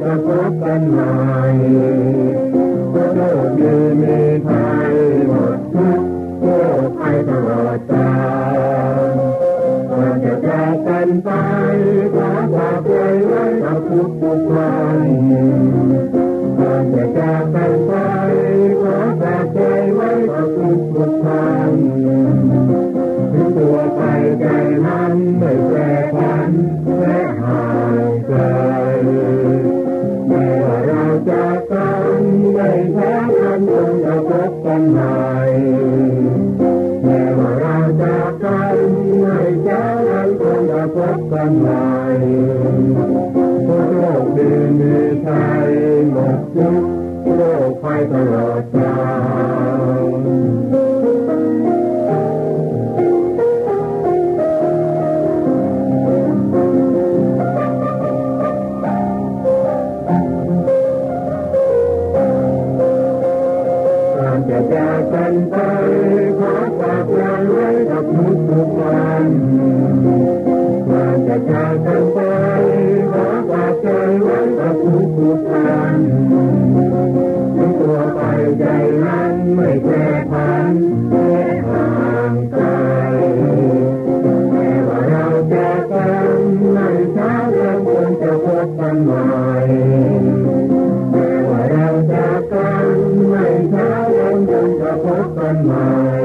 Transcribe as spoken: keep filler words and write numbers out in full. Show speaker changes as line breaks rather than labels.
จะพบกันใหม่โลกนี้มีภัยหมดทุกโลกภัยตลอดกาลก่อนจะจากกันไปขอฝากใจไว้กับทุกทุกวันก่อนจะจากกันไปขอฝากใจไว้กับทุกทุกวันถึงตัวไปใจนั้นไม่แปรผันและห่างไกลแม้ว่าเราจากกันไม่แท้กันคงจะพบกันใหม่แม้ว่าเราจากกันไม่แท้กันคงจะพบกันใหม่โลกดีมีชัยหมดทุกโลกไปตลอดกาลจะจากกันไปขอฝากใจไว้กับทุกทุกวันก่อนจะจากกันไปขอฝากใจไว้กับทุกทุกวันถึงตัวไปใจนั้นไม่แปรผันและห่างไกลแม้ว่าเราจากกันไม่ช้ายังคงจะพบกันใหม่แม้ว่าเราจากกันไม่ช้ายังคงจะพบกันใหม่